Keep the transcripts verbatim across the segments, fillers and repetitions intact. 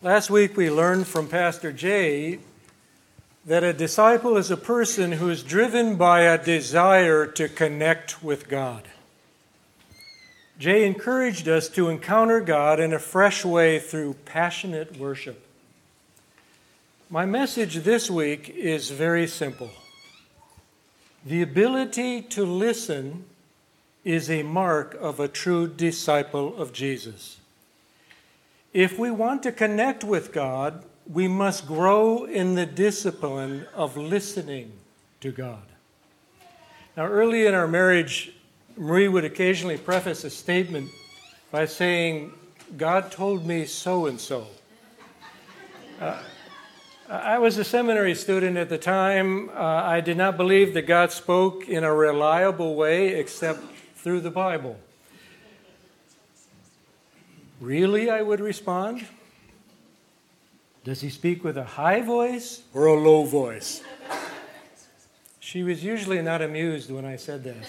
Last week we learned from Pastor Jay that a disciple is a person who is driven by a desire to connect with God. Jay encouraged us to encounter God in a fresh way through passionate worship. My message this week is very simple. The ability to listen is a mark of a true disciple of Jesus. If we want to connect with God, we must grow in the discipline of listening to God. Now, early in our marriage, Marie would occasionally preface a statement by saying, "God told me so-and-so." Uh, I was a seminary student at the time. Uh, I did not believe that God spoke in a reliable way except through the Bible. "Really?" I would respond. "Does he speak with a high voice or a low voice?" She was usually not amused when I said that.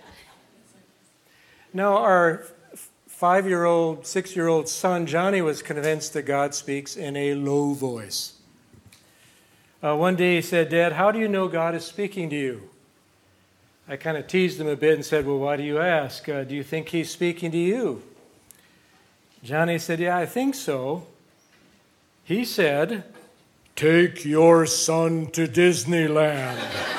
Now, our five-year-old, six-year-old son, Johnny, was convinced that God speaks in a low voice. Uh, one day he said, "Dad, how do you know God is speaking to you?" I kind of teased him a bit and said, "Well, why do you ask? Uh, do you think he's speaking to you?" Johnny said, "Yeah, I think so." He said, "Take your son to Disneyland."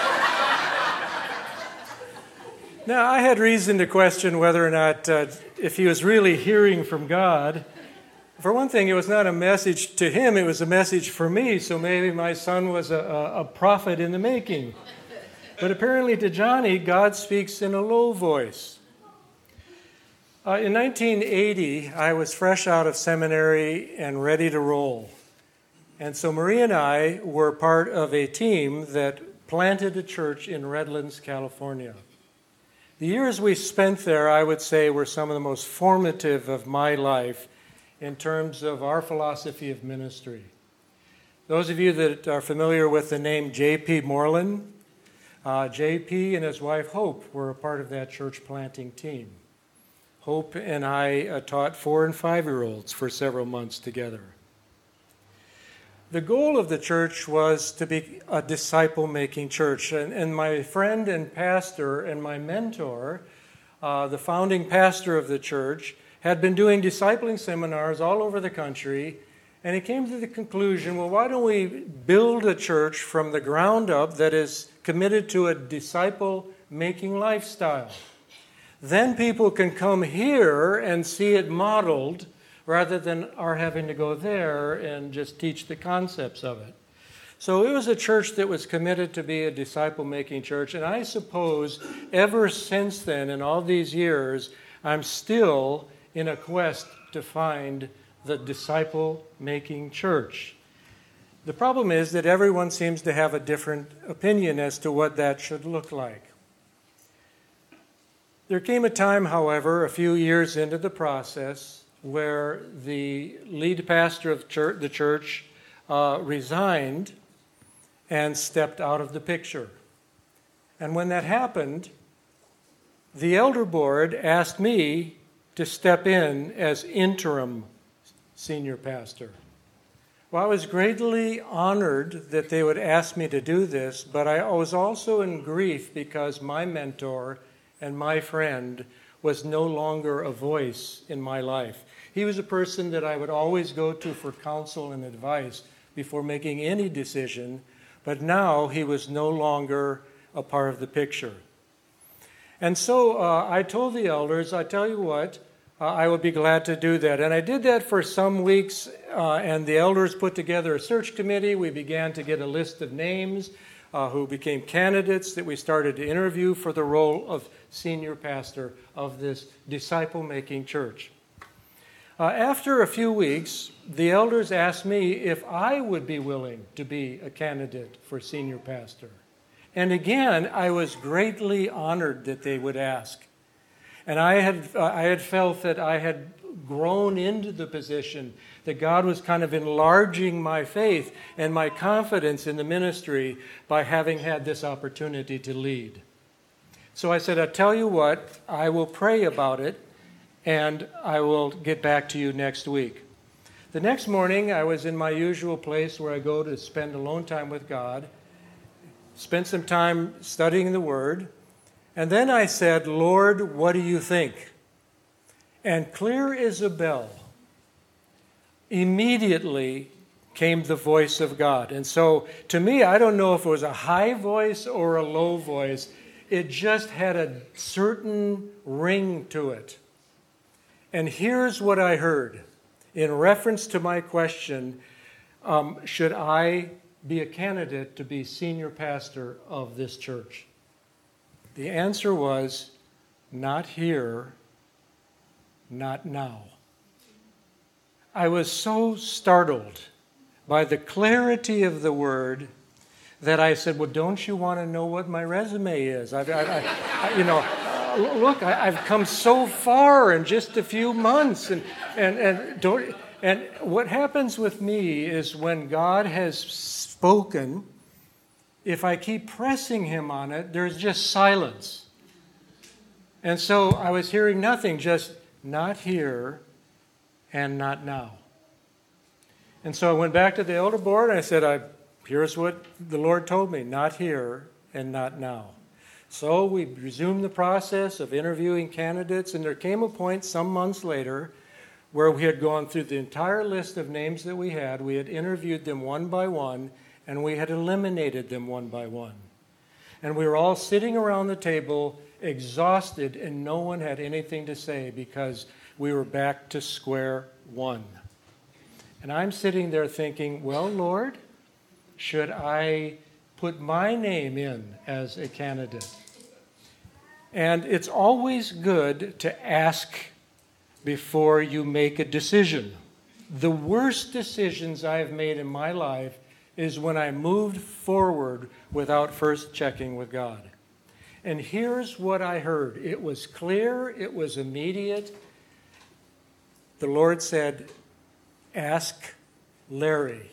Now, I had reason to question whether or not, uh, if he was really hearing from God. For one thing, it was not a message to him, it was a message for me, so maybe my son was a, a, a prophet in the making. But apparently to Johnny, God speaks in a low voice. Uh, in nineteen eighty, I was fresh out of seminary and ready to roll. And so Marie and I were part of a team that planted a church in Redlands, California. The years we spent there, I would say, were some of the most formative of my life in terms of our philosophy of ministry. Those of you that are familiar with the name J P Moreland, uh, J P and his wife Hope were a part of that church planting team. Hope and I uh, taught four and five-year-olds for several months together. The goal of the church was to be a disciple-making church. And, and my friend and pastor and my mentor, uh, the founding pastor of the church, had been doing discipling seminars all over the country, and he came to the conclusion, well, why don't we build a church from the ground up that is committed to a disciple-making lifestyle? Then people can come here and see it modeled rather than our having to go there and just teach the concepts of it. So it was a church that was committed to be a disciple-making church, and I suppose ever since then, in all these years, I'm still in a quest to find the disciple-making church. The problem is that everyone seems to have a different opinion as to what that should look like. There came a time, however, a few years into the process, where the lead pastor of church, the church uh, resigned and stepped out of the picture. And when that happened, the elder board asked me to step in as interim senior pastor. Well, I was greatly honored that they would ask me to do this, but I was also in grief because my mentor and my friend was no longer a voice in my life. He was a person that I would always go to for counsel and advice before making any decision, but now he was no longer a part of the picture. And so uh, I told the elders, I tell you what, uh, I would be glad to do that. And I did that for some weeks, uh, and the elders put together a search committee. We began to get a list of names uh, who became candidates that we started to interview for the role of senior pastor of this disciple-making church. Uh, after a few weeks, the elders asked me if I would be willing to be a candidate for senior pastor. And again, I was greatly honored that they would ask. And I had uh, I had felt that I had grown into the position, that God was kind of enlarging my faith and my confidence in the ministry by having had this opportunity to lead. So I said, I'll tell you what, I will pray about it, and I will get back to you next week. The next morning, I was in my usual place where I go to spend alone time with God, spent some time studying the Word, and then I said, Lord, what do you think? And clear as a bell, immediately came the voice of God. And so, to me, I don't know if it was a high voice or a low voice. It just had a certain ring to it. And here's what I heard in reference to my question, um, should I be a candidate to be senior pastor of this church? The answer was, not here, not now. I was so startled by the clarity of the word that I said, well, don't you want to know what my resume is? I, I, I, you know, look, I, I've come so far in just a few months. And, and, and, don't, and what happens with me is when God has spoken, if I keep pressing him on it, there's just silence. And so I was hearing nothing, just not here and not now. And so I went back to the elder board and I said, I, here's what the Lord told me, not here and not now. So we resumed the process of interviewing candidates, and there came a point some months later where we had gone through the entire list of names that we had. We had interviewed them one by one, and we had eliminated them one by one. And we were all sitting around the table, exhausted, and no one had anything to say because we were back to square one. And I'm sitting there thinking, well, Lord, should I put my name in as a candidate? And it's always good to ask before you make a decision. The worst decisions I have made in my life is when I moved forward without first checking with God. And here's what I heard. It was clear, it was immediate. The Lord said, ask Larry.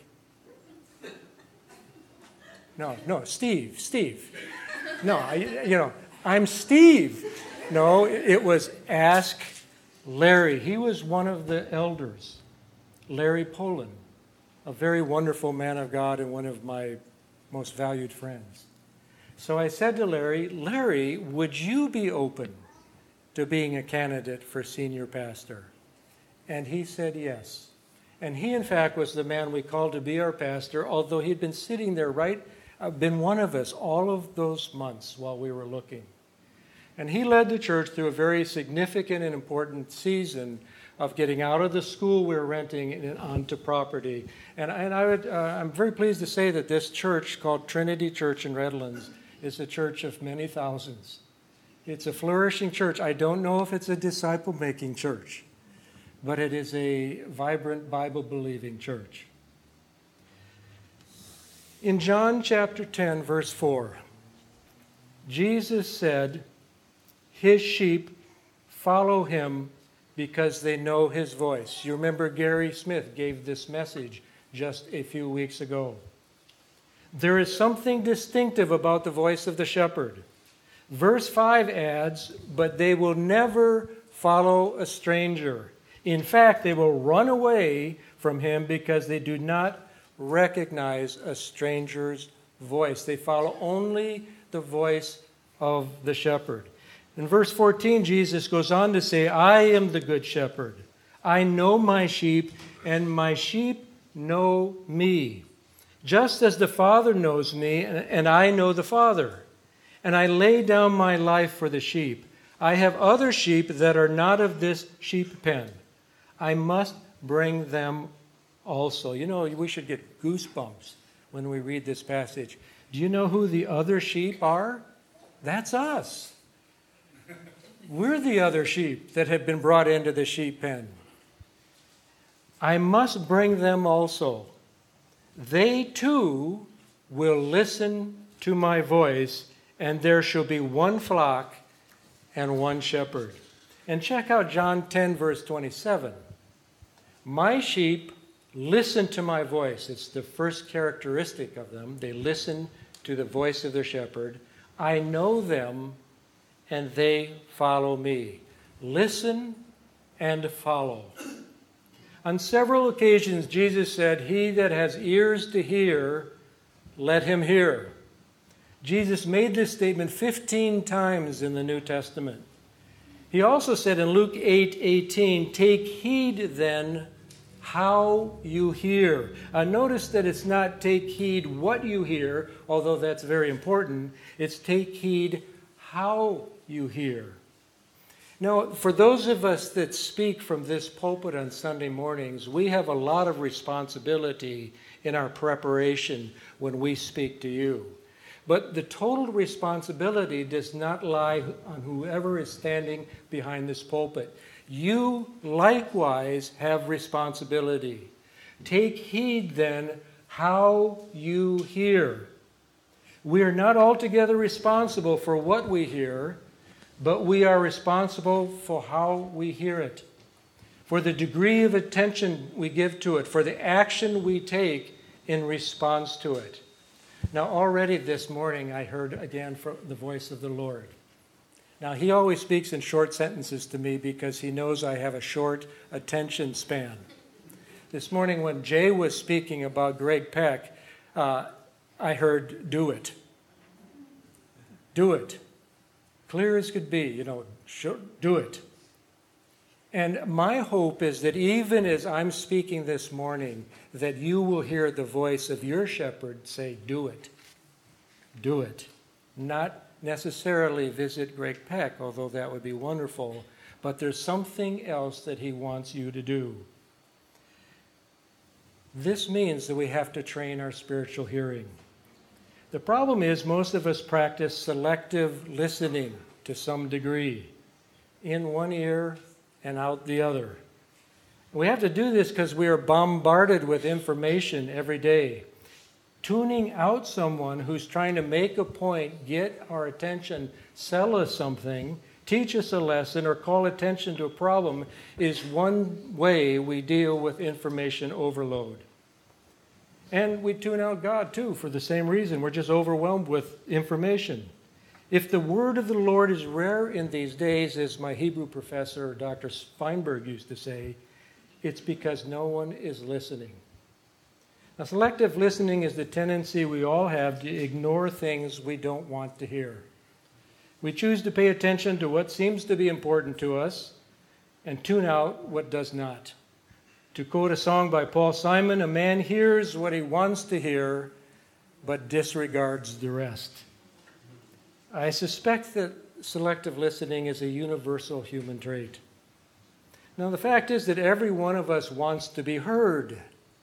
No, no, Steve, Steve. No, I, you know, I'm Steve. No, it was ask Larry. He was one of the elders, Larry Poland, a very wonderful man of God and one of my most valued friends. So I said to Larry, Larry, would you be open to being a candidate for senior pastor? And he said yes. And he, in fact, was the man we called to be our pastor, although he'd been sitting there right Uh, been one of us all of those months while we were looking. And he led the church through a very significant and important season of getting out of the school we were renting and onto property. And, and I would, uh, I'm very pleased to say that this church called Trinity Church in Redlands is a church of many thousands. It's a flourishing church. I don't know if it's a disciple-making church, but it is a vibrant Bible-believing church. In John chapter ten, verse four, Jesus said, his sheep follow him because they know his voice. You remember Gary Smith gave this message just a few weeks ago. There is something distinctive about the voice of the shepherd. Verse five adds, but they will never follow a stranger. In fact, they will run away from him because they do not recognize a stranger's voice. They follow only the voice of the shepherd. In verse fourteen, Jesus goes on to say, I am the good shepherd. I know my sheep, and my sheep know me, just as the Father knows me, and I know the Father. And I lay down my life for the sheep. I have other sheep that are not of this sheep pen. I must bring them also. You know, we should get goosebumps when we read this passage. Do you know who the other sheep are? That's us. We're the other sheep that have been brought into the sheep pen. I must bring them also. They too will listen to my voice, and there shall be one flock and one shepherd. And check out John ten, verse twenty-seven. My sheep listen to my voice. It's the first characteristic of them. They listen to the voice of their shepherd. I know them, and they follow me. Listen and follow. On several occasions, Jesus said, "He that has ears to hear, let him hear." Jesus made this statement fifteen times in the New Testament. He also said in Luke eight eighteen, "Take heed then how you hear." Uh, notice that it's not take heed what you hear, although that's very important. It's take heed how you hear. Now, for those of us that speak from this pulpit on Sunday mornings, we have a lot of responsibility in our preparation when we speak to you. But the total responsibility does not lie on whoever is standing behind this pulpit. You likewise have responsibility. Take heed then how you hear. We are not altogether responsible for what we hear, but we are responsible for how we hear it, for the degree of attention we give to it, for the action we take in response to it. Now, already this morning I heard again from the voice of the Lord. Now, he always speaks in short sentences to me because he knows I have a short attention span. This morning when Jay was speaking about Greg Peck, uh, I heard, "Do it. Do it." Clear as could be, you know, sure, do it. And my hope is that even as I'm speaking this morning, that you will hear the voice of your shepherd say, "Do it. Do it." Not necessarily visit Greg Peck, although that would be wonderful, but there's something else that he wants you to do. This means that we have to train our spiritual hearing. The problem is most of us practice selective listening to some degree, in one ear and out the other. We have to do this because we are bombarded with information every day. Tuning out someone who's trying to make a point, get our attention, sell us something, teach us a lesson, or call attention to a problem is one way we deal with information overload. And we tune out God, too, for the same reason. We're just overwhelmed with information. If the word of the Lord is rare in these days, as my Hebrew professor, Doctor Feinberg, used to say, it's because no one is listening. Now, selective listening is the tendency we all have to ignore things we don't want to hear. We choose to pay attention to what seems to be important to us and tune out what does not. To quote a song by Paul Simon, a man hears what he wants to hear, but disregards the rest. I suspect that selective listening is a universal human trait. Now, the fact is that every one of us wants to be heard.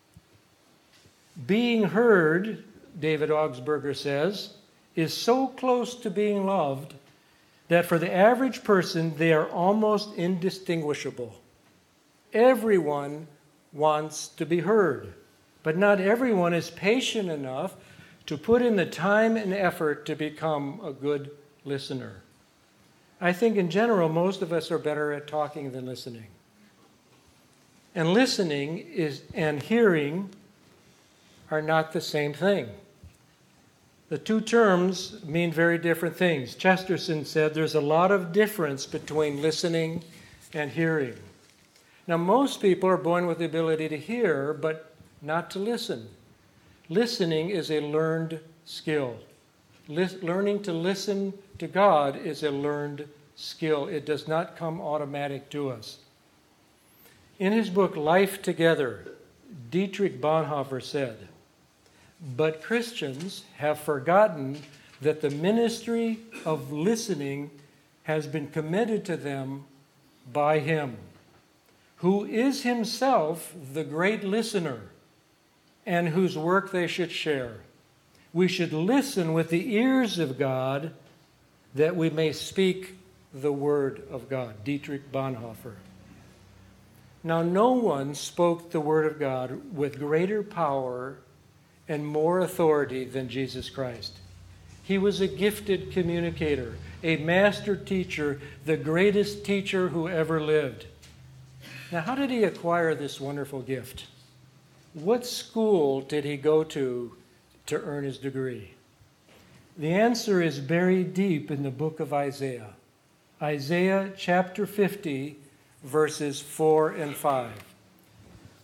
Being heard, David Augsburger says, is so close to being loved that for the average person, they are almost indistinguishable. Everyone wants to be heard, but not everyone is patient enough to put in the time and effort to become a good listener. I think in general, most of us are better at talking than listening. And listening is and hearing are not the same thing. The two terms mean very different things. Chesterton said there's a lot of difference between listening and hearing. Now, most people are born with the ability to hear, but not to listen. Listening is a learned skill. Lis- learning to listen to God is a learned skill. It does not come automatic to us. In his book, Life Together, Dietrich Bonhoeffer said, "But Christians have forgotten that the ministry of listening has been committed to them by him, who is himself the great listener, and whose work they should share. We should listen with the ears of God that we may speak the word of God." Dietrich Bonhoeffer. Now, no one spoke the word of God with greater power and more authority than Jesus Christ. He was a gifted communicator, a master teacher, the greatest teacher who ever lived. Now, how did he acquire this wonderful gift? What school did he go to to earn his degree? The answer is buried deep in the book of Isaiah. Isaiah chapter fifty, verses four and five.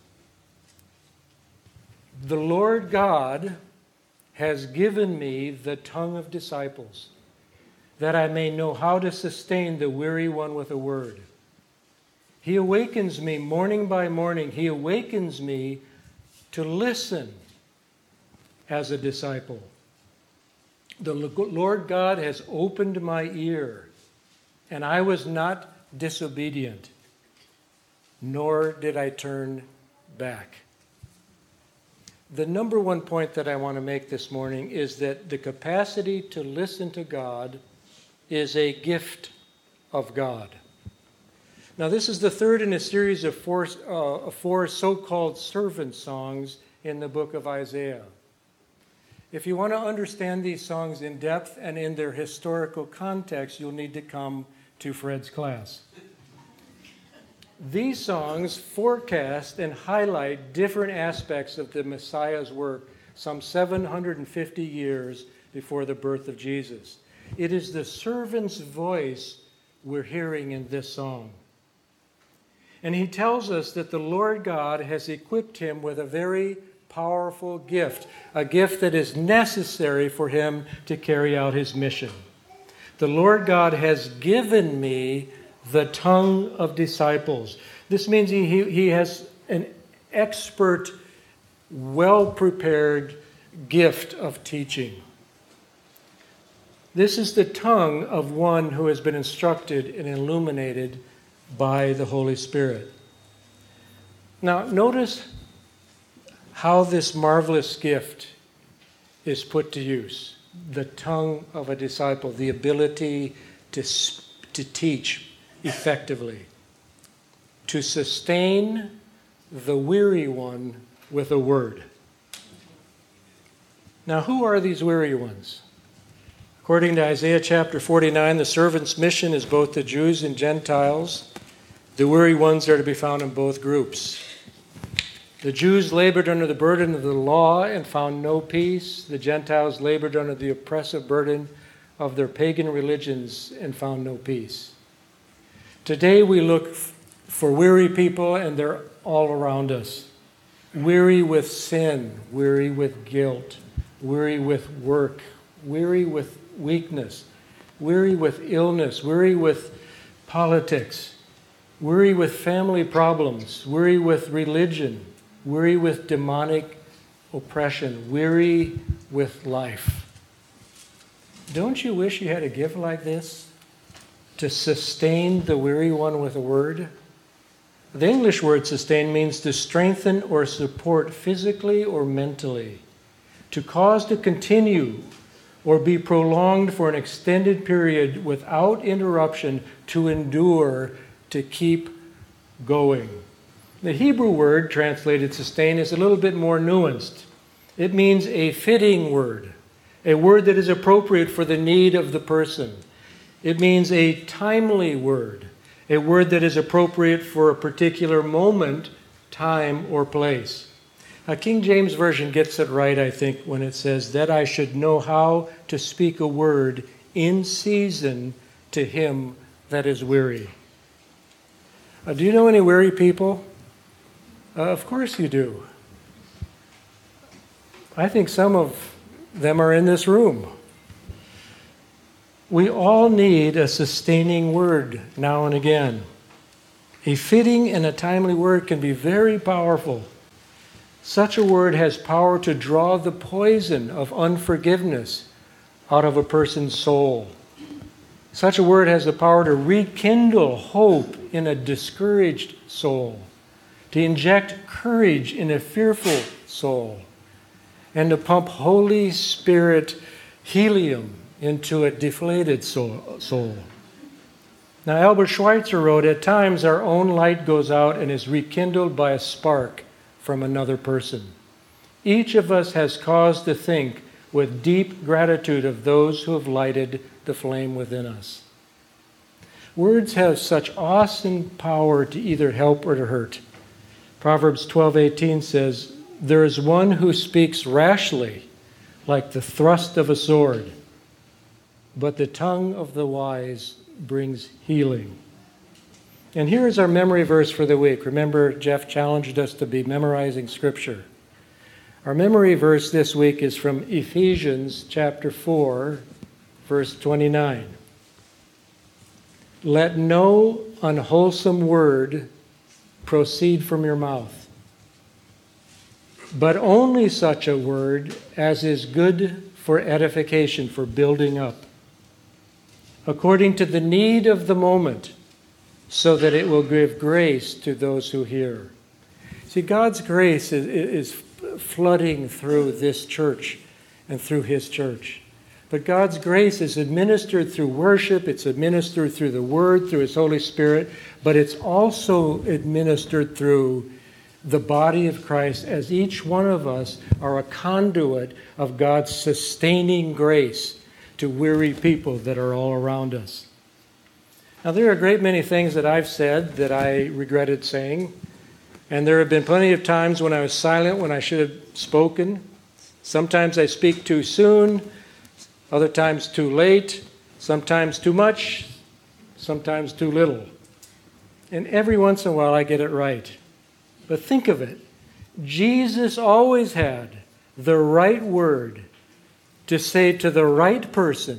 The Lord God has given me the tongue of disciples, that I may know how to sustain the weary one with a word. He awakens me morning by morning. He awakens me to listen as a disciple. The Lord God has opened my ear, and I was not disobedient, nor did I turn back. The number one point that I want to make this morning is that the capacity to listen to God is a gift of God. Now, this is the third in a series of four, uh, four so-called servant songs in the book of Isaiah. If you want to understand these songs in depth and in their historical context, you'll need to come to Fred's class. These songs forecast and highlight different aspects of the Messiah's work some seven hundred fifty years before the birth of Jesus. It is the servant's voice we're hearing in this song. And he tells us that the Lord God has equipped him with a very powerful gift, a gift that is necessary for him to carry out his mission. The Lord God has given me the tongue of disciples. This means he, he, he has an expert, well-prepared gift of teaching. This is the tongue of one who has been instructed and illuminated by the Holy Spirit. Now, notice how this marvelous gift is put to use. The tongue of a disciple, the ability to, to teach effectively, to sustain the weary one with a word. Now, who are these weary ones? According to Isaiah chapter forty-nine, the servant's mission is both the Jews and Gentiles. The weary ones are to be found in both groups. The Jews labored under the burden of the law and found no peace. The Gentiles labored under the oppressive burden of their pagan religions and found no peace. Today we look f- for weary people, and they're all around us. Weary with sin, weary with guilt, weary with work, weary with weakness, weary with illness, weary with politics, weary with family problems, weary with religion, weary with demonic oppression, weary with life. Don't you wish you had a gift like this to sustain the weary one with a word? The English word sustain means to strengthen or support physically or mentally, to cause to continue or be prolonged for an extended period without interruption, to endure, to keep going. The Hebrew word translated sustain is a little bit more nuanced. It means a fitting word, a word that is appropriate for the need of the person. It means a timely word, a word that is appropriate for a particular moment, time, or place. A King James Version gets it right, I think, when it says, that I should know how to speak a word in season to him that is weary. Uh, do you know any weary people? Uh, of course you do. I think some of them are in this room. We all need a sustaining word now and again. A fitting and a timely word can be very powerful. Such a word has power to draw the poison of unforgiveness out of a person's soul. Such a word has the power to rekindle hope in a discouraged soul, to inject courage in a fearful soul, and to pump Holy Spirit helium into a deflated soul. Now, Albert Schweitzer wrote, at times our own light goes out and is rekindled by a spark from another person. Each of us has cause to think with deep gratitude of those who have lighted the flame within us. Words have such awesome power to either help or to hurt. Proverbs twelve eighteen says, there is one who speaks rashly, like the thrust of a sword, but the tongue of the wise brings healing. And here is our memory verse for the week. Remember, Jeff challenged us to be memorizing Scripture. Our memory verse this week is from Ephesians chapter four, verse twenty-nine. Let no unwholesome word proceed from your mouth, but only such a word as is good for edification, for building up, according to the need of the moment, so that it will give grace to those who hear. See, God's grace is, is flooding through this church and through His church. But God's grace is administered through worship, it's administered through the Word, through His Holy Spirit, but it's also administered through the body of Christ, as each one of us are a conduit of God's sustaining grace to weary people that are all around us. Now, there are a great many things that I've said that I regretted saying, and there have been plenty of times when I was silent when I should have spoken. Sometimes I speak too soon, other times too late, sometimes too much, sometimes too little. And every once in a while I get it right. But think of it. Jesus always had the right word to say to the right person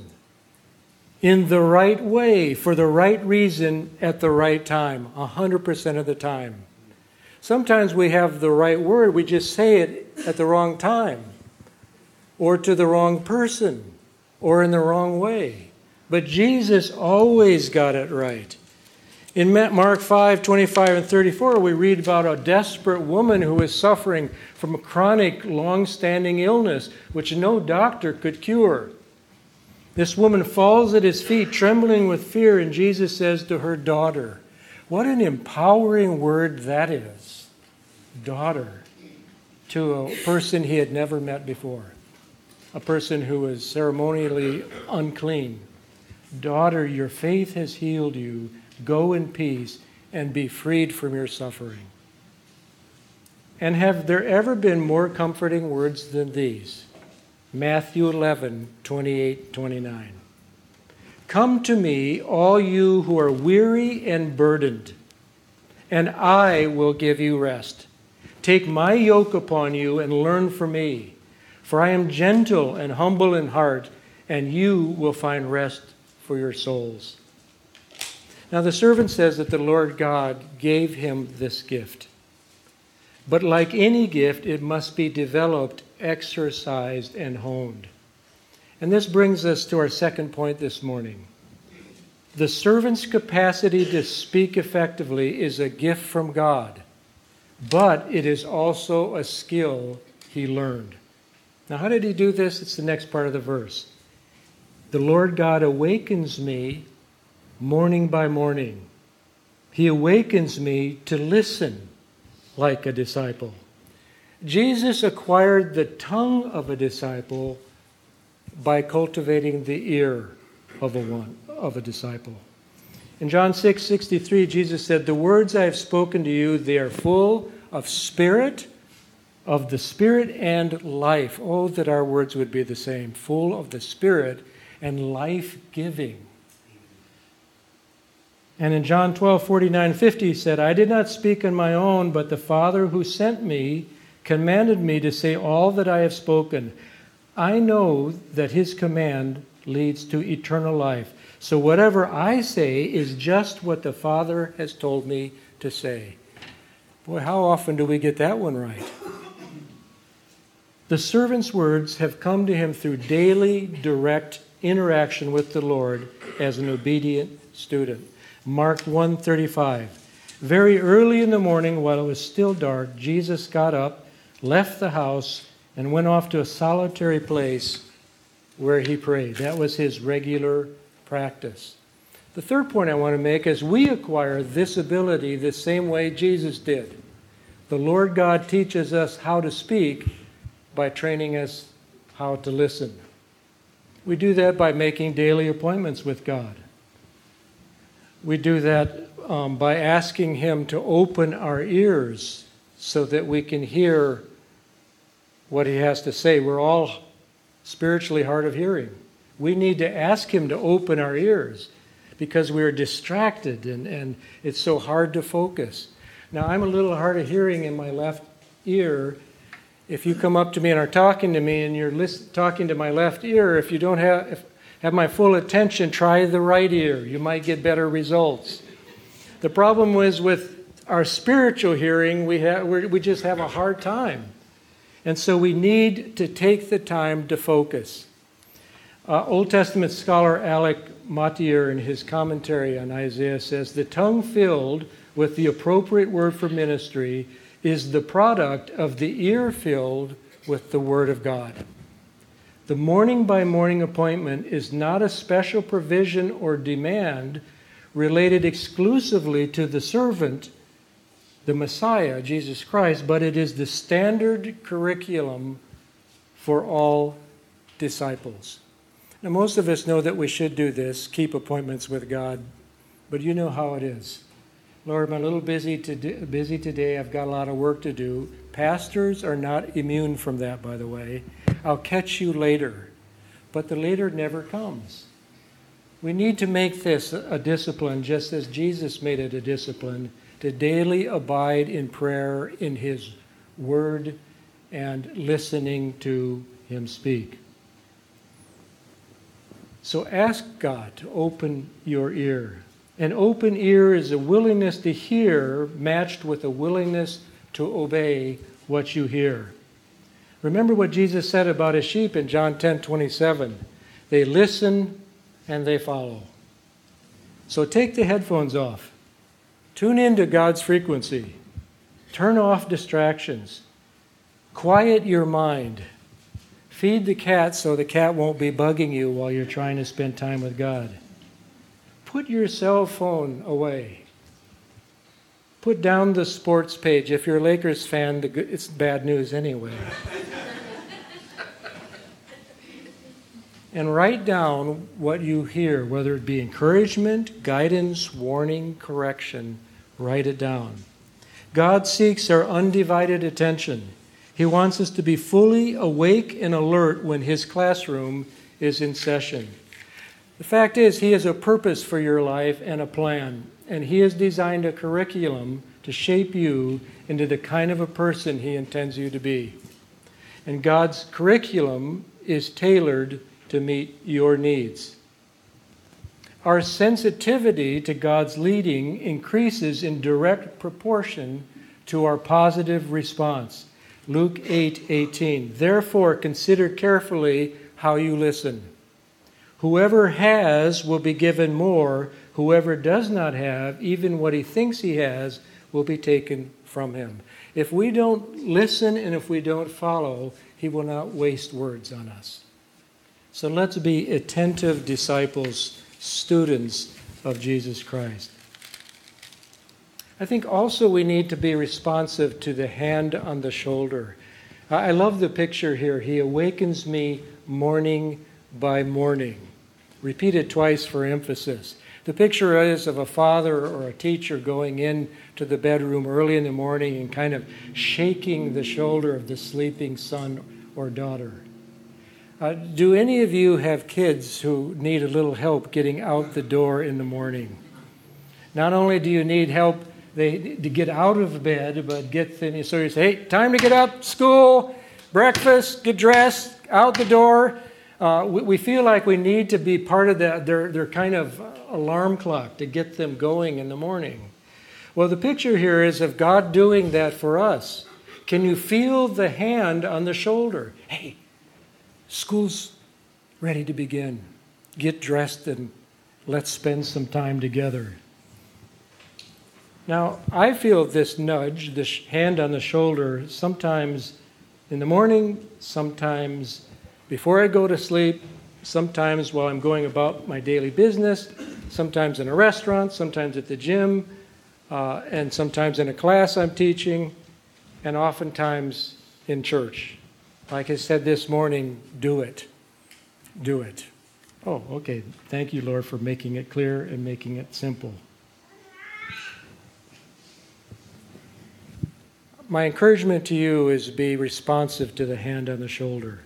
in the right way for the right reason at the right time, one hundred percent of the time. Sometimes we have the right word, we just say it at the wrong time or to the wrong person or in the wrong way. But Jesus always got it right. In Mark five, twenty-five and thirty-four, we read about a desperate woman who was suffering from a chronic, long-standing illness which no doctor could cure. This woman falls at His feet, trembling with fear, and Jesus says to her, "Daughter." What an empowering word that is. Daughter. To a person he had never met before. A person who was ceremonially unclean. Daughter, your faith has healed you. Go in peace and be freed from your suffering. And have there ever been more comforting words than these? Matthew eleven, twenty-eight, twenty-nine. Come to me, all you who are weary and burdened, and I will give you rest. Take my yoke upon you and learn from me, for I am gentle and humble in heart, and you will find rest for your souls. Now the servant says that the Lord God gave him this gift. But like any gift, it must be developed, exercised, and honed. And this brings us to our second point this morning. The servant's capacity to speak effectively is a gift from God, but it is also a skill he learned. Now, how did he do this? It's the next part of the verse. The Lord God awakens me morning by morning. He awakens me to listen like a disciple. Jesus acquired the tongue of a disciple by cultivating the ear of a one of a disciple. In John six sixty-three, Jesus said, "The words I have spoken to you, they are full of spirit, of the Spirit and life." Oh, that our words would be the same, full of the Spirit and life-giving. And in John twelve forty-nine fifty, he said, "I did not speak on my own, but the Father who sent me commanded me to say all that I have spoken. I know that His command leads to eternal life. So whatever I say is just what the Father has told me to say." Boy, how often do we get that one right? The servant's words have come to him through daily, direct interaction with the Lord as an obedient student. Mark one thirty-five. Very early in the morning, while it was still dark, Jesus got up, left the house, and went off to a solitary place where he prayed. That was his regular practice. The third point I want to make is we acquire this ability the same way Jesus did. The Lord God teaches us how to speak by training us how to listen. We do that by making daily appointments with God. We do that um, by asking Him to open our ears so that we can hear what He has to say. We're all spiritually hard of hearing. We need to ask Him to open our ears because we are distracted and, and it's so hard to focus. Now, I'm a little hard of hearing in my left ear, If you come up to me and are talking to me and you're listen, talking to my left ear, if you don't have, if, have my full attention, try the right ear. You might get better results. The problem was with our spiritual hearing, we, have, we just have a hard time. And so we need to take the time to focus. Uh, Old Testament scholar Alec Motyer, in his commentary on Isaiah, says, the tongue filled with the appropriate word for ministry is the product of the ear filled with the Word of God. The morning by morning appointment is not a special provision or demand related exclusively to the servant, the Messiah, Jesus Christ, but it is the standard curriculum for all disciples. Now, most of us know that we should do this, keep appointments with God, but you know how it is. Lord, I'm a little busy, to do, busy today. I've got a lot of work to do. Pastors are not immune from that, by the way. I'll catch you later. But the later never comes. We need to make this a discipline, just as Jesus made it a discipline, to daily abide in prayer, in His Word, and listening to Him speak. So ask God to open your ear. An open ear is a willingness to hear matched with a willingness to obey what you hear. Remember what Jesus said about His sheep in John ten twenty-seven. They listen and they follow. So take the headphones off. Tune into God's frequency. Turn off distractions. Quiet your mind. Feed the cat so the cat won't be bugging you while you're trying to spend time with God. Put your cell phone away. Put down the sports page. If you're a Lakers fan, it's bad news anyway. And write down what you hear, whether it be encouragement, guidance, warning, correction. Write it down. God seeks our undivided attention. He wants us to be fully awake and alert when His classroom is in session. The fact is, He has a purpose for your life and a plan, and He has designed a curriculum to shape you into the kind of a person He intends you to be. And God's curriculum is tailored to meet your needs. Our sensitivity to God's leading increases in direct proportion to our positive response. Luke eight eighteen. Therefore, consider carefully how you listen. Whoever has will be given more. Whoever does not have, even what he thinks he has, will be taken from him. If we don't listen and if we don't follow, He will not waste words on us. So let's be attentive disciples, students of Jesus Christ. I think also we need to be responsive to the hand on the shoulder. I love the picture here. He awakens me morning by morning. Repeat it twice for emphasis. The picture is of a father or a teacher going in to the bedroom early in the morning and kind of shaking the shoulder of the sleeping son or daughter. Uh, do any of you have kids who need a little help getting out the door in the morning? Not only do you need help they, to get out of bed, but get them, so you say, hey, time to get up, school, breakfast, get dressed, out the door. Uh, we, we feel like we need to be part of that, their, their kind of alarm clock to get them going in the morning. Well, the picture here is of God doing that for us. Can you feel the hand on the shoulder? Hey, school's ready to begin. Get dressed and let's spend some time together. Now, I feel this nudge, this hand on the shoulder, sometimes in the morning, sometimes before I go to sleep, sometimes while I'm going about my daily business, sometimes in a restaurant, sometimes at the gym, uh, and sometimes in a class I'm teaching, and oftentimes in church. Like I said this morning, do it. Do it. Oh, okay. Thank you, Lord, for making it clear and making it simple. My encouragement to you is be responsive to the hand on the shoulder.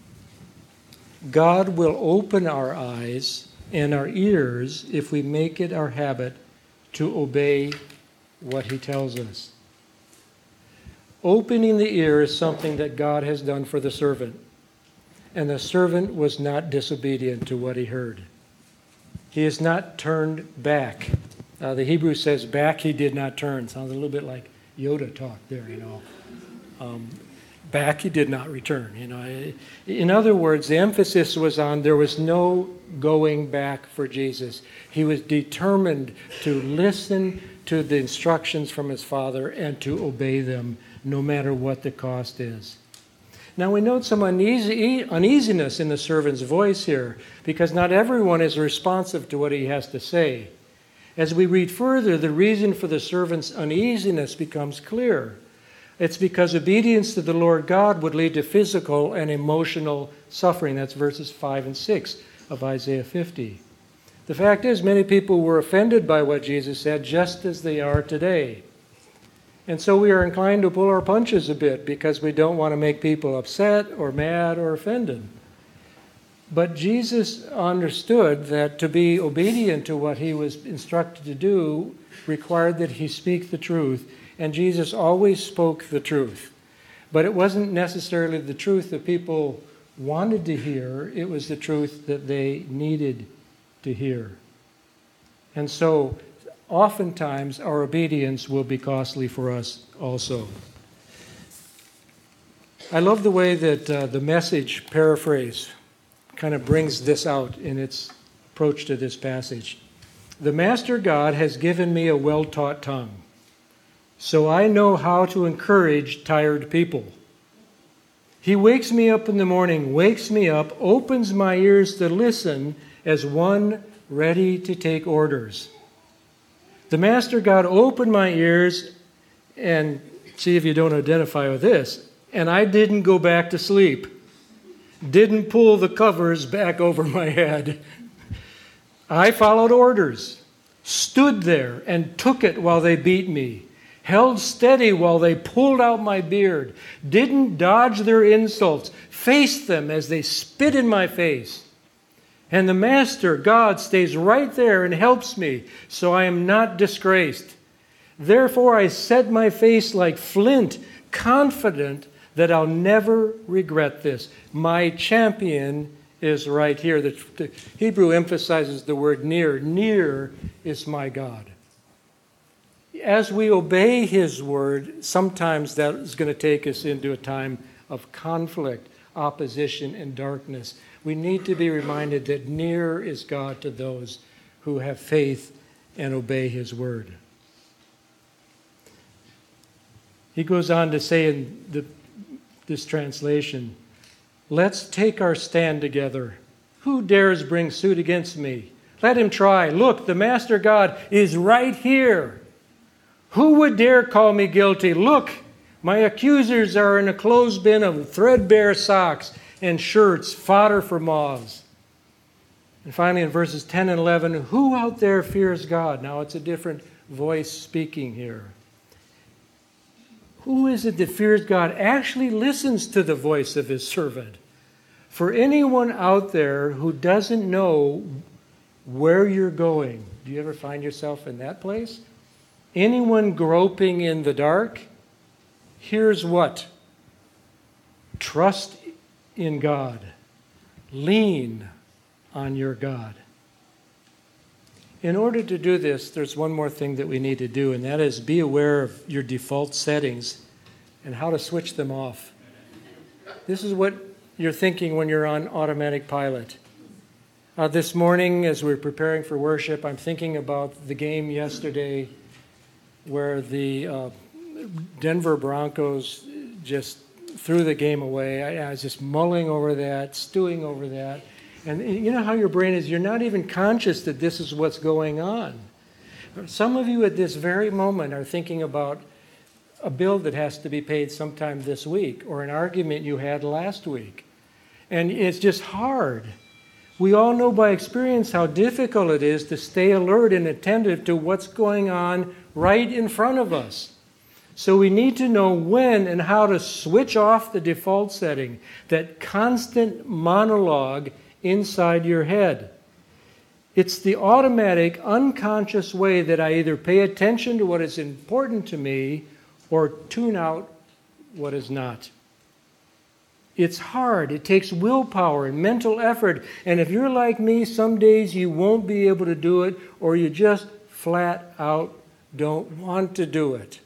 God will open our eyes and our ears if we make it our habit to obey what He tells us. Opening the ear is something that God has done for the servant. And the servant was not disobedient to what he heard. He is not turned back. Uh, the Hebrew says, back he did not turn. Sounds a little bit like Yoda talk there, you know. Um, back he did not return, you know. In other words, the emphasis was on there was no going back for Jesus. He was determined to listen to the instructions from his Father and to obey them no matter what the cost is. Now we note some uneasy, uneasiness in the servant's voice here because not everyone is responsive to what he has to say. As we read further, the reason for the servant's uneasiness becomes clear. It's because obedience to the Lord God would lead to physical and emotional suffering. That's verses five and six of Isaiah fifty. The fact is, many people were offended by what Jesus said, just as they are today. And so we are inclined to pull our punches a bit because we don't want to make people upset or mad or offended. But Jesus understood that to be obedient to what he was instructed to do required that he speak the truth. And Jesus always spoke the truth. But it wasn't necessarily the truth that people wanted to hear. It was the truth that they needed to hear. And so oftentimes our obedience will be costly for us also. I love the way that uh, the Message paraphrase kind of brings this out in its approach to this passage. The Master God has given me a well-taught tongue, so I know how to encourage tired people. He wakes me up in the morning, wakes me up, opens my ears to listen as one ready to take orders. The Master God opened my ears, and see if you don't identify with this, and I didn't go back to sleep. Didn't pull the covers back over my head. I followed orders, stood there and took it while they beat me, held steady while they pulled out my beard, didn't dodge their insults, faced them as they spit in my face. And the Master, God, stays right there and helps me, so I am not disgraced. Therefore I set my face like flint, confident that I'll never regret this. My champion is right here. The, the Hebrew emphasizes the word near. Near is my God. As we obey his word, sometimes that is going to take us into a time of conflict, opposition, and darkness. We need to be reminded that near is God to those who have faith and obey his word. He goes on to say in the, this translation, let's take our stand together. Who dares bring suit against me? Let him try. Look, the Master God is right here. Who would dare call me guilty? Look, my accusers are in a clothes bin of threadbare socks and shirts, fodder for moths. And finally in verses ten and eleven, who out there fears God? Now it's a different voice speaking here. Who is it that fears God, actually listens to the voice of his servant? For anyone out there who doesn't know where you're going, do you ever find yourself in that place? Anyone groping in the dark? Here's what. Trust in God. Lean on your God. In order to do this, there's one more thing that we need to do, and that is be aware of your default settings and how to switch them off. This is what you're thinking when you're on automatic pilot. Uh, this morning, as we're preparing for worship, I'm thinking about the game yesterday where the uh, Denver Broncos just threw the game away. I, I was just mulling over that, stewing over that. And you know how your brain is? You're not even conscious that this is what's going on. Some of you at this very moment are thinking about a bill that has to be paid sometime this week or an argument you had last week. And it's just hard. We all know by experience how difficult it is to stay alert and attentive to what's going on right in front of us. So we need to know when and how to switch off the default setting, that constant monologue inside your head. It's the automatic, unconscious way that I either pay attention to what is important to me or tune out what is not. It's hard. It takes willpower and mental effort. And if you're like me, some days you won't be able to do it, or you just flat out don't want to do it.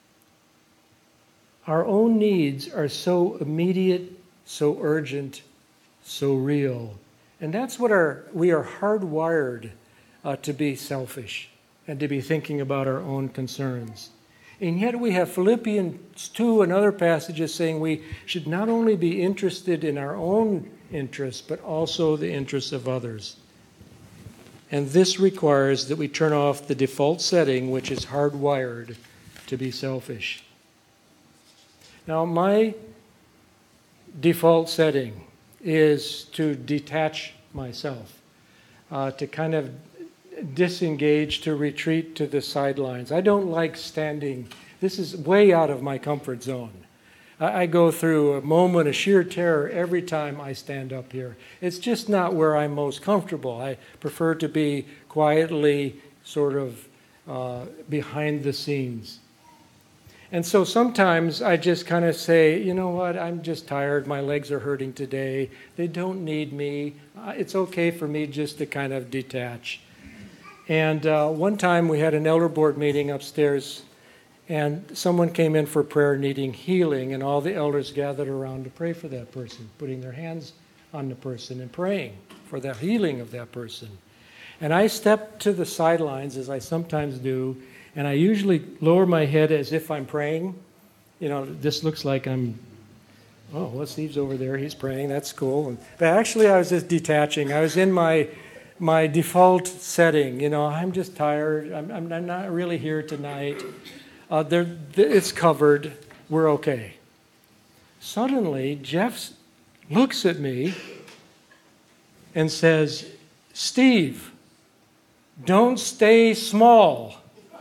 Our own needs are so immediate, so urgent, so real. And that's what our we are hardwired uh, to be selfish and to be thinking about our own concerns. And yet we have Philippians two and other passages saying we should not only be interested in our own interests, but also the interests of others. And this requires that we turn off the default setting, which is hardwired to be selfish. Now, my default setting is to detach myself, uh, to kind of disengage, to retreat to the sidelines. I don't like standing. This is way out of my comfort zone. I, I go through a moment of sheer terror every time I stand up here. It's just not where I'm most comfortable. I prefer to be quietly sort of uh, behind the scenes. And so sometimes I just kind of say, you know what, I'm just tired. My legs are hurting today. They don't need me. Uh, it's okay for me just to kind of detach. And uh, one time we had an elder board meeting upstairs, and someone came in for prayer needing healing, and all the elders gathered around to pray for that person, putting their hands on the person and praying for the healing of that person. And I stepped to the sidelines, as I sometimes do, and I usually lower my head as if I'm praying. You know, this looks like I'm, oh, well, Steve's over there, he's praying, that's cool. But actually I was just detaching. I was in my my default setting. You know, I'm just tired. I'm, I'm, I'm not really here tonight. Uh, there, it's covered. We're okay. Suddenly, Jeff looks at me and says, Steve, don't stay small.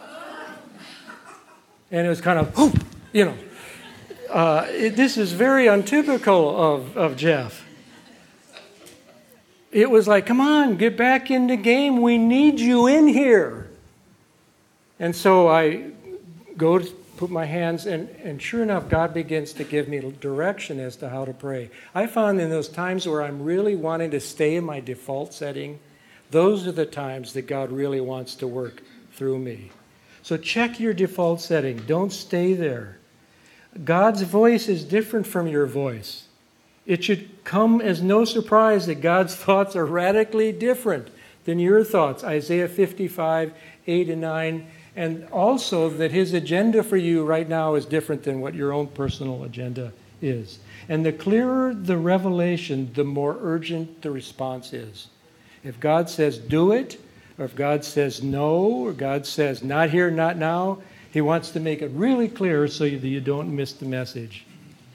And it was kind of, whoop, you know. Uh, it, this is very untypical of, of Jeff. It was like, come on, get back in the game. We need you in here. And so I go to put my hands, and, and sure enough, God begins to give me direction as to how to pray. I found in those times where I'm really wanting to stay in my default setting, those are the times that God really wants to work through me. So check your default setting. Don't stay there. God's voice is different from your voice. It should come as no surprise that God's thoughts are radically different than your thoughts. Isaiah fifty-five, eight and nine. And also that his agenda for you right now is different than what your own personal agenda is. And the clearer the revelation, the more urgent the response is. If God says do it, or if God says no, or God says not here, not now, he wants to make it really clear so that you don't miss the message.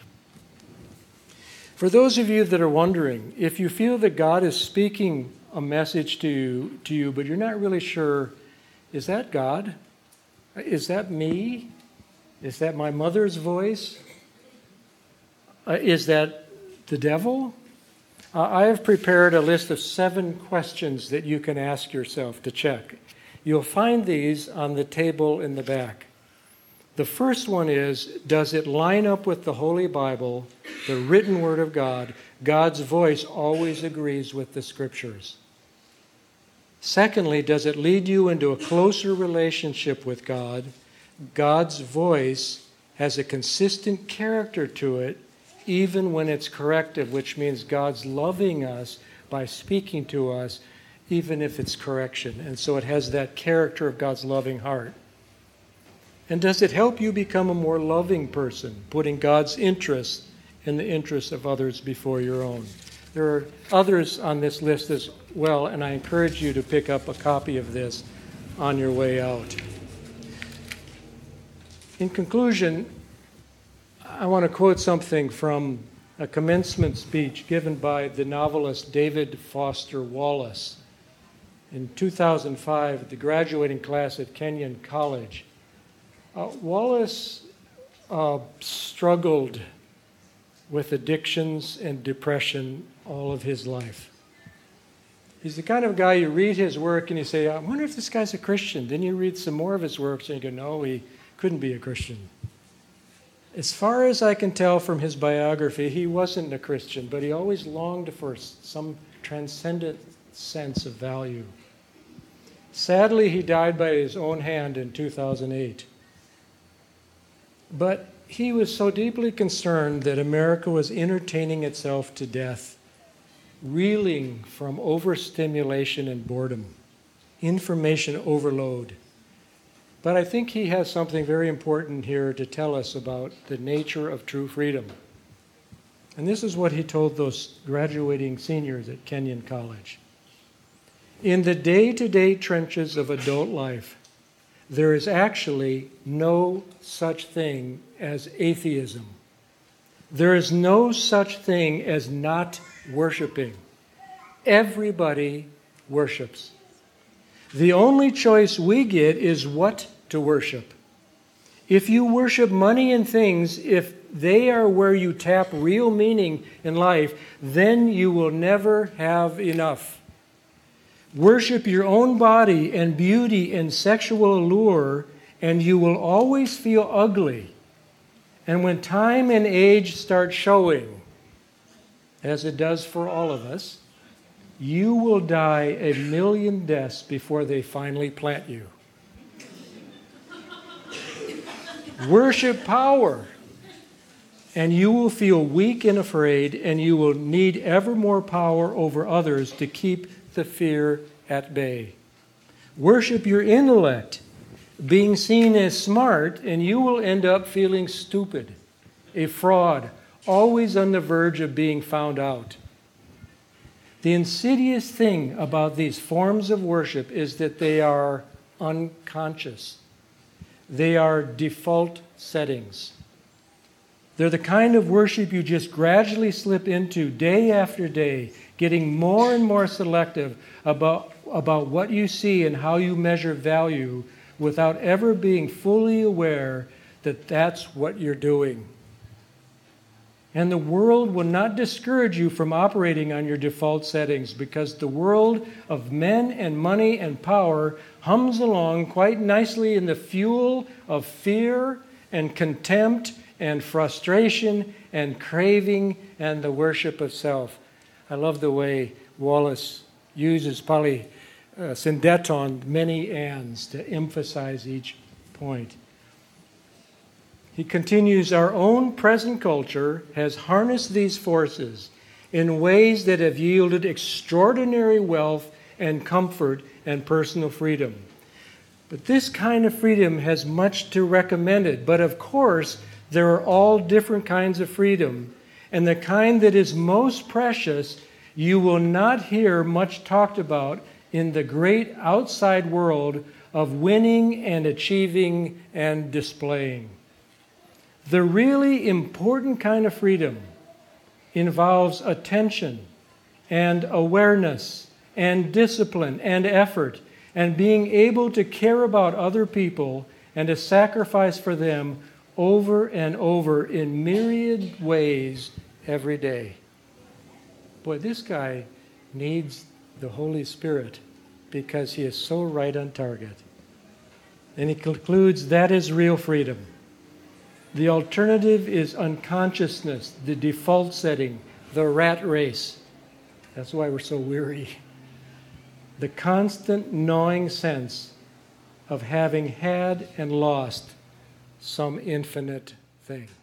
For those of you that are wondering, if you feel that God is speaking a message to you, to you, but you're not really sure, is that God? Is that me? Is that my mother's voice? Uh, is that the devil? Uh, I have prepared a list of seven questions that you can ask yourself to check. You'll find these on the table in the back. The first one is, does it line up with the Holy Bible, the written Word of God? God's voice always agrees with the Scriptures. Secondly, does it lead you into a closer relationship with God? God's voice has a consistent character to it, even when it's corrective, which means God's loving us by speaking to us, even if it's correction. And so it has that character of God's loving heart. And does it help you become a more loving person, putting God's interests and the interests of others before your own? There are others on this list as well, and I encourage you to pick up a copy of this on your way out. In conclusion, I want to quote something from a commencement speech given by the novelist David Foster Wallace in two thousand five, the graduating class at Kenyon College. Uh, Wallace uh, struggled with addictions and depression all of his life. He's the kind of guy, you read his work and you say, I wonder if this guy's a Christian. Then you read some more of his works and you go, no, he couldn't be a Christian. As far as I can tell from his biography, he wasn't a Christian, but he always longed for some transcendent sense of value. Sadly, he died by his own hand in two thousand eight. But he was so deeply concerned that America was entertaining itself to death, reeling from overstimulation and boredom, information overload. But I think he has something very important here to tell us about the nature of true freedom. And this is what he told those graduating seniors at Kenyon College. In the day-to-day trenches of adult life, there is actually no such thing as atheism. There is no such thing as not worshiping. Everybody worships. The only choice we get is what to worship. If you worship money and things, if they are where you tap real meaning in life, then you will never have enough. Worship your own body and beauty and sexual allure, and you will always feel ugly. And when time and age start showing, as it does for all of us, you will die a million deaths before they finally plant you. Worship power, and you will feel weak and afraid, and you will need ever more power over others to keep the fear at bay. Worship your intellect, being seen as smart, and you will end up feeling stupid, a fraud, always on the verge of being found out. The insidious thing about these forms of worship is that they are unconscious. They are default settings. They're the kind of worship you just gradually slip into day after day, getting more and more selective about, about what you see and how you measure value without ever being fully aware that that's what you're doing. And the world will not discourage you from operating on your default settings, because the world of men and money and power hums along quite nicely in the fuel of fear and contempt and frustration and craving and the worship of self. I love the way Wallace uses polysyndeton, many ands, to emphasize each point. He continues, our own present culture has harnessed these forces in ways that have yielded extraordinary wealth and comfort and personal freedom. But this kind of freedom has much to recommend it. But of course, there are all different kinds of freedom. And the kind that is most precious, you will not hear much talked about in the great outside world of winning and achieving and displaying. The really important kind of freedom involves attention and awareness and discipline and effort and being able to care about other people and to sacrifice for them over and over in myriad ways every day. Boy, this guy needs the Holy Spirit because he is so right on target. And he concludes, that is real freedom. The alternative is unconsciousness, the default setting, the rat race. That's why we're so weary. The constant gnawing sense of having had and lost some infinite thing.